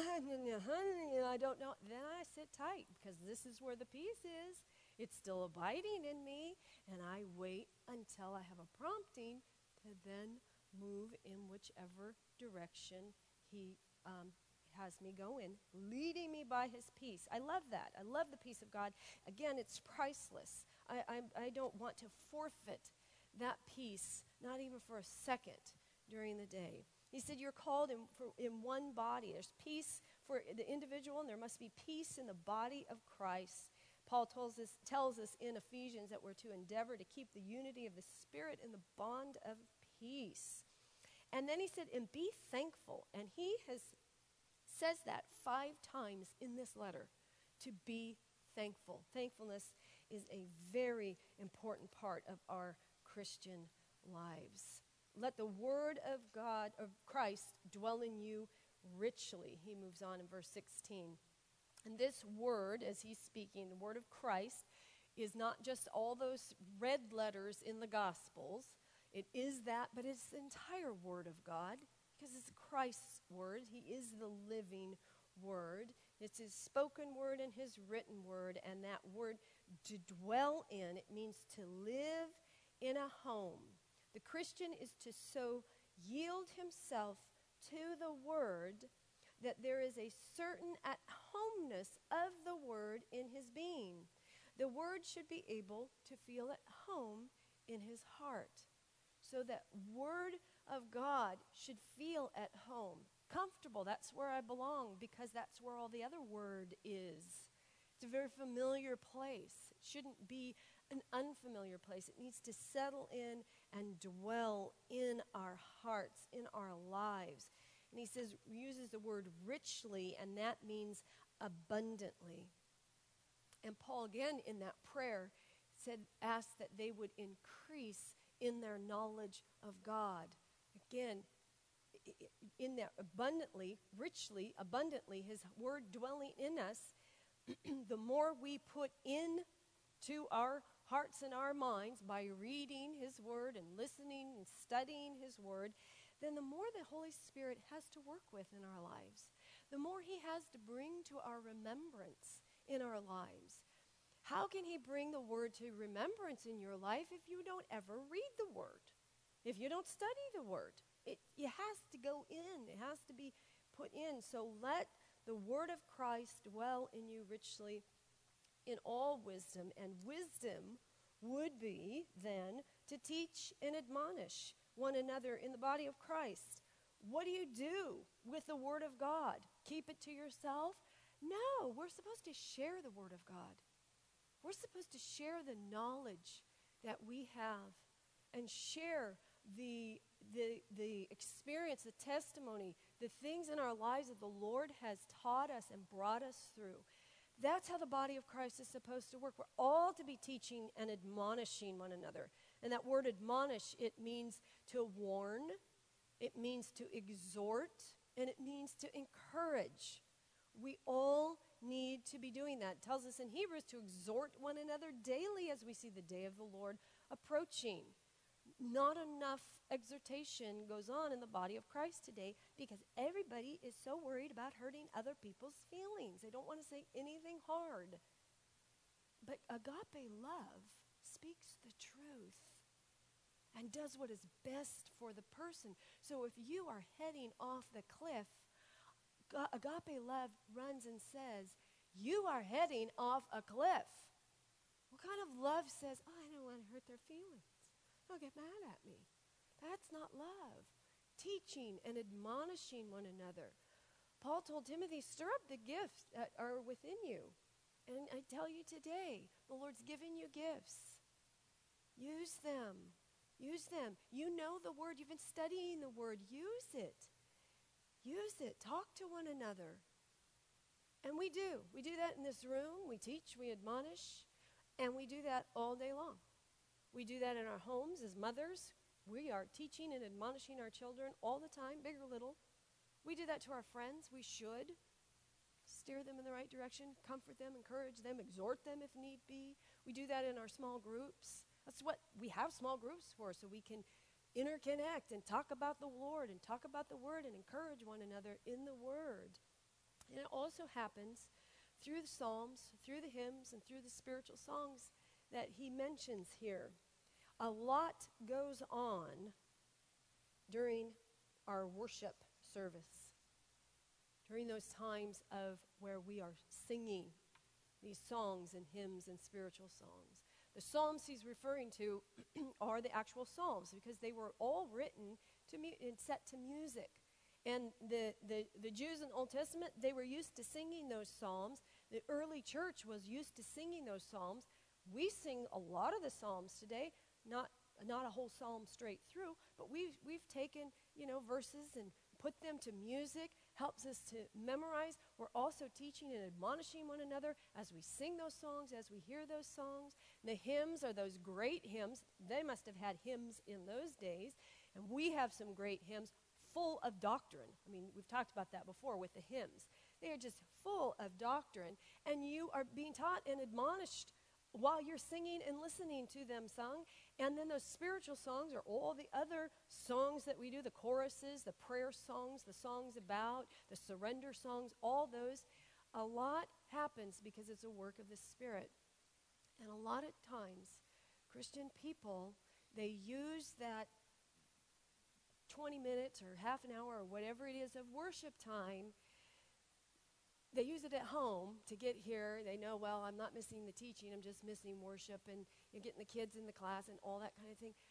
don't know, then I sit tight because this is where the peace is. It's still abiding in me, and I wait until I have a prompting to then move in whichever direction he has me go in, leading me by his peace. I love that. I love the peace of God. Again, it's priceless. I don't want to forfeit that peace, not even for a second during the day. He said you're called in one body. There's peace for the individual, and there must be peace in the body of Christ. Paul tells us in Ephesians that we're to endeavor to keep the unity of the Spirit in the bond of peace. And then he said, and be thankful. And he says that 5 times in this letter, to be thankful. Thankfulness is a very important part of our Christian lives. Let the word of God, of Christ, dwell in you richly. He moves on in verse 16. And this word, as he's speaking, the word of Christ, is not just all those red letters in the Gospels. It is that, but it's the entire word of God, because it's Christ's word. He is the living word. It's his spoken word and his written word, and that word to dwell in, it means to live in a home. The Christian is to so yield himself to the word that there is a certain at-homeness of the word in his being. The word should be able to feel at home in his heart. So that word of God should feel at home, comfortable. That's where I belong, because that's where all the other word is. It's a very familiar place. It shouldn't be an unfamiliar place. It needs to settle in and dwell in our hearts, in our lives. And he says, uses the word richly, and that means abundantly. And Paul, again, in that prayer, asked that they would increase in their knowledge of God. Again, in that abundantly, richly, abundantly, his word dwelling in us, the more we put into our hearts and our minds by reading his word and listening and studying his word, then the more the Holy Spirit has to work with in our lives, the more he has to bring to our remembrance in our lives. How can he bring the word to remembrance in your life if you don't ever read the word? If you don't study the word? It has to go in. It has to be put in. So let the word of Christ dwell in you richly. in all wisdom, and wisdom would be then to teach and admonish one another in the body of Christ. What do you do with the Word of God? Keep it to yourself? No, we're supposed to share the Word of God. We're supposed to share the knowledge that we have and share the experience, the testimony, the things in our lives that the Lord has taught us and brought us through. That's how the body of Christ is supposed to work. We're all to be teaching and admonishing one another. And that word admonish, it means to warn, it means to exhort, and it means to encourage. We all need to be doing that. It tells us in Hebrews to exhort one another daily as we see the day of the Lord approaching. Not enough exhortation goes on in the body of Christ today because everybody is so worried about hurting other people's feelings. They don't want to say anything hard. But agape love speaks the truth and does what is best for the person. So if you are heading off the cliff, agape love runs and says, you are heading off a cliff. What kind of love says, oh, I don't want to hurt their feelings. Don't get mad at me. That's not love. Teaching and admonishing one another. Paul told Timothy, stir up the gifts that are within you. And I tell you today, the Lord's given you gifts. Use them. Use them. You know the Word. You've been studying the Word. Use it. Use it. Talk to one another. And we do. We do that in this room. We teach, we admonish, and we do that all day long. We do that in our homes as mothers. We are teaching and admonishing our children all the time, big or little. We do that to our friends. We should steer them in the right direction, comfort them, encourage them, exhort them if need be. We do that in our small groups. That's what we have small groups for, so we can interconnect and talk about the Lord and talk about the Word and encourage one another in the Word. And it also happens through the Psalms, through the hymns, and through the spiritual songs that he mentions here. A lot goes on during our worship service, during those times of where we are singing these songs and hymns and spiritual songs. The psalms he's referring to are the actual psalms because they were all written and set to music. And the Jews in the Old Testament, they were used to singing those psalms. The early church was used to singing those psalms. We sing a lot of the psalms today, not a whole psalm straight through, but we've taken, verses and put them to music, helps us to memorize. We're also teaching and admonishing one another as we sing those songs, as we hear those songs. The hymns are those great hymns. They must have had hymns in those days, and we have some great hymns full of doctrine. I mean, we've talked about that before with the hymns. They are just full of doctrine, and you are being taught and admonished while you're singing and listening to them sung. And then those spiritual songs are all the other songs that we do, the choruses, the prayer songs, the songs about, the surrender songs, all those. A lot happens because it's a work of the Spirit. And a lot of times, Christian people, they use that 20 minutes or half an hour or whatever it is of worship time. They use it at home to get here. They know, well, I'm not missing the teaching. I'm just missing worship and getting the kids in the class and all that kind of thing.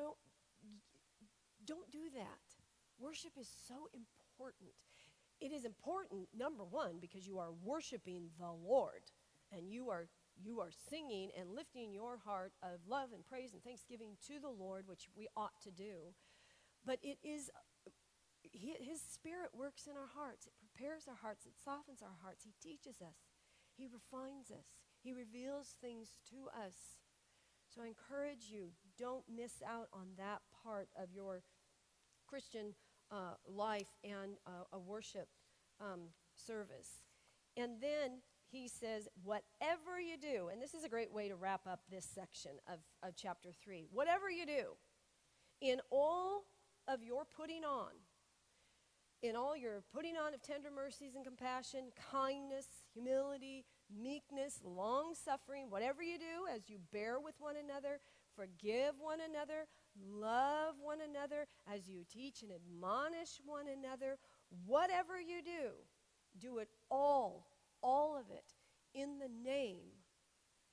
Don't do that. Worship is so important. It is important, number one, because you are worshiping the Lord. And you are singing and lifting your heart of love and praise and thanksgiving to the Lord, which we ought to do. But it is, His Spirit works in our hearts. It prepares our hearts. It softens our hearts. He teaches us. He refines us. He reveals things to us. So I encourage you, don't miss out on that part of your Christian life and a worship service. And then he says, whatever you do, and this is a great way to wrap up this section of chapter 3. Whatever you do, in all of your putting on, in all your putting on of tender mercies and compassion, kindness, humility, meekness, long-suffering, whatever you do as you bear with one another, forgive one another, love one another, as you teach and admonish one another, whatever you do it all of it, in the name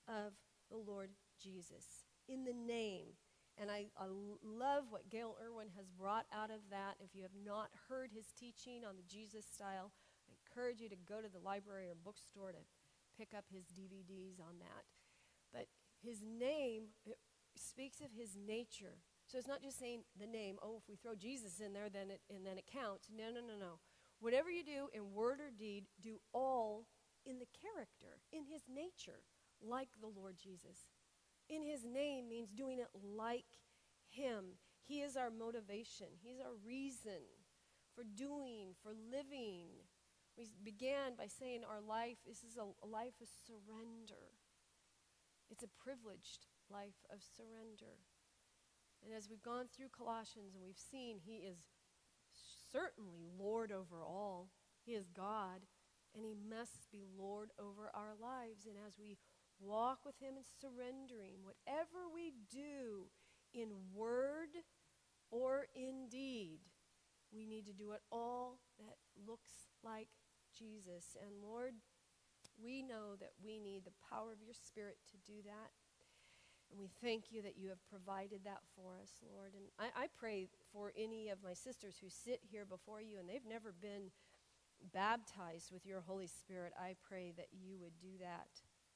of the Lord Jesus, in the name. And I love what Gail Irwin has brought out of that. If you have not heard his teaching on the Jesus style, I encourage you to go to the library or bookstore to pick up his DVDs on that. But his name, it speaks of his nature. So it's not just saying the name, oh, if we throw Jesus in there, then it counts. No, no, no, no. Whatever you do in word or deed, do all in the character, in his nature, like the Lord Jesus. In his name means doing it like him. He is our motivation. He's our reason for doing, for living. We began by saying our life, this is a life of surrender. It's a privileged life of surrender. And as we've gone through Colossians and we've seen he is certainly Lord over all. He is God, and he must be Lord over our lives. And as we walk with him in surrendering, whatever we do in word or in deed, we need to do it all that looks like Jesus. And Lord, we know that we need the power of your Spirit to do that. And we thank you that you have provided that for us, Lord. And I pray for any of my sisters who sit here before you and they've never been baptized with your Holy Spirit. I pray that you would do that.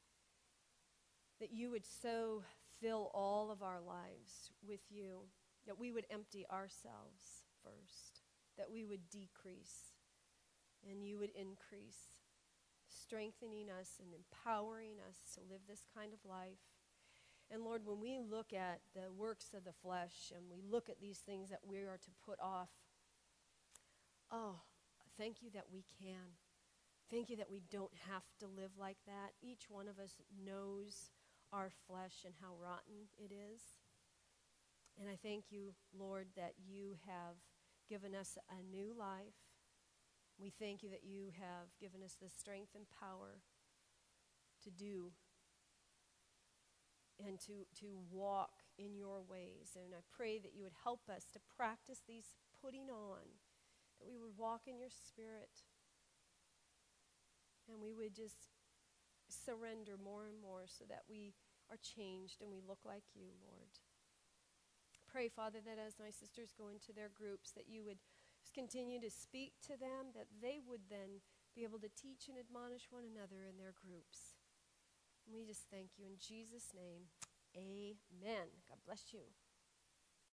That you would so fill all of our lives with you. That we would empty ourselves first. That we would decrease and you would increase. Strengthening us and empowering us to live this kind of life. And Lord, when we look at the works of the flesh and we look at these things that we are to put off, oh, thank you that we can. Thank you that we don't have to live like that. Each one of us knows our flesh and how rotten it is. And I thank you, Lord, that you have given us a new life. We thank you that you have given us the strength and power to do and to walk in your ways. And I pray that you would help us to practice these putting on, that we would walk in your Spirit, and we would just surrender more and more so that we are changed and we look like you, Lord. Pray, Father, that as my sisters go into their groups, that you would just continue to speak to them, that they would then be able to teach and admonish one another in their groups. And we just thank you in Jesus' name. Amen. God bless you.